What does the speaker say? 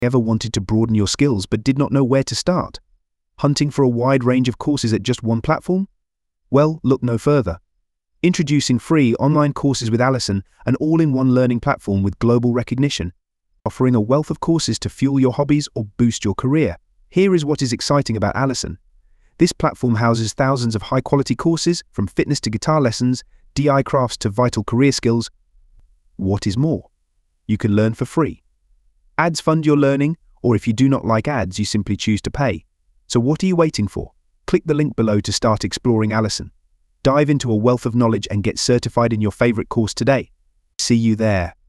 Ever wanted to broaden your skills but did not know where to start? Hunting for a wide range of courses at just one platform? Well, look no further. Introducing free online courses with Allison, an all-in-one learning platform with global recognition, offering a wealth of courses to fuel your hobbies or boost your career. Here is what is exciting about Allison. This platform houses thousands of high-quality courses, from fitness to guitar lessons, DI crafts to vital career skills. What is more? You can learn for free. Ads fund your learning, or if you do not like ads, you simply choose to pay. So what are you waiting for? Click the link below to start exploring Allison. Dive into a wealth of knowledge and get certified in your favorite course today. See you there.